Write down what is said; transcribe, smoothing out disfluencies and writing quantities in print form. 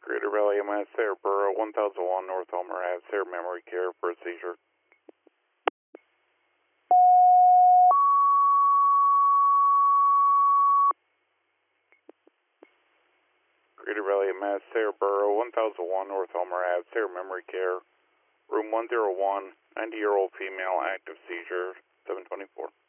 Greater Valley MS, Sarah Borough, 1001 North Elmer Ave, Sarah Memory Care for a seizure. Greater Valley MS, Sarah Borough, 1001 North Elmer Ave, Sarah Memory Care, room 101, 90-year-old female, active seizure, 724.